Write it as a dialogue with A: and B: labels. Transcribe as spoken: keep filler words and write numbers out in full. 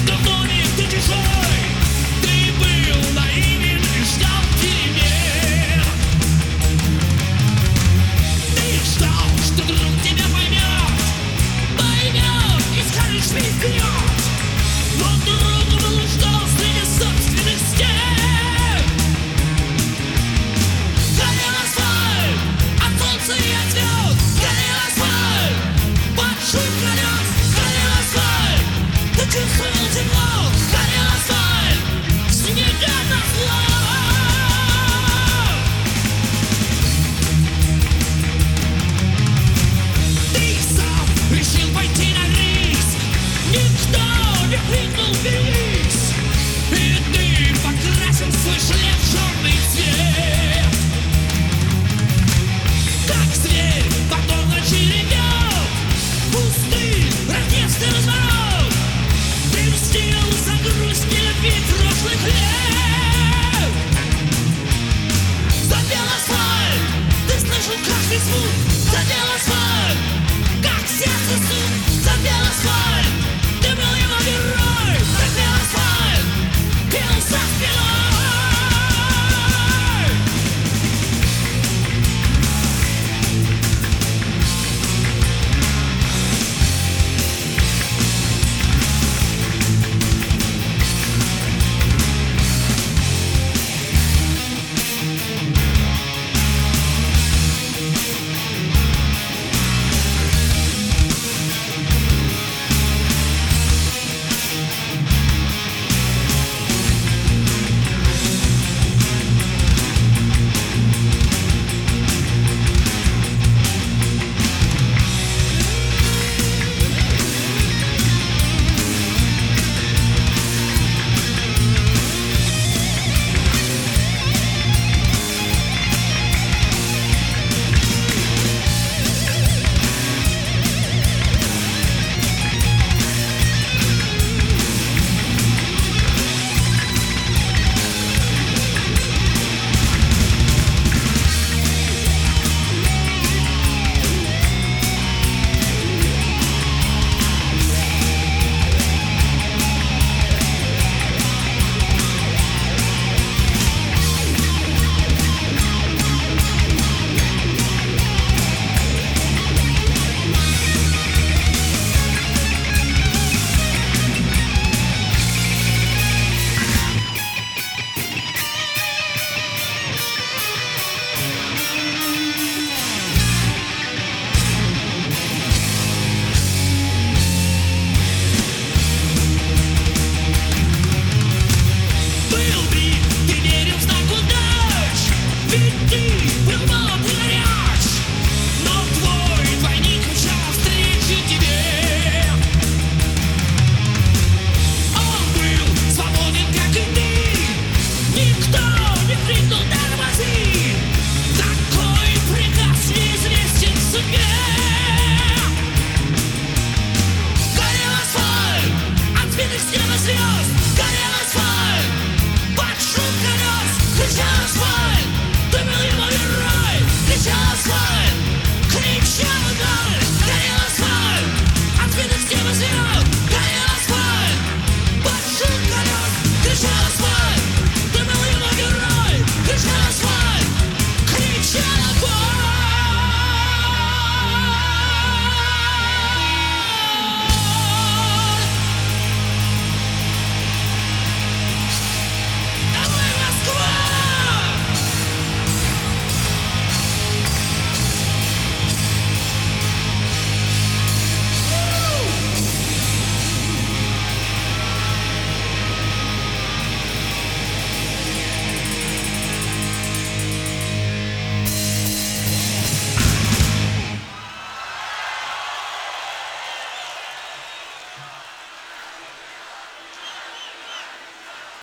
A: Давно не ты чужой, ты был наивен и ждал перемен. Ты ждал, что друг тебя поймет, поймет и скажет, шли вперед. Но друг блуждал среди собственных стен. Горел асфальт от солнца и от звезд. Горел асфальт под шум колес. Горел асфальт, ты чувствовал тепло. Горел асфальт, снега назло. Ты сам решил пойти на риск. Никто не крикнул «берись!» И ты покрасил свой шлем в черный цвет. Как зверь потом очередет пустый рождественский разворот. Ты мстил за грусть любви прошлых лет. Задел асфальт, ты слышал каждый звук. Задел асфальт, как сердце суд. Задел асфальт, ты был его герой. Задел асфальт, пил со спиной. Горел асфальт,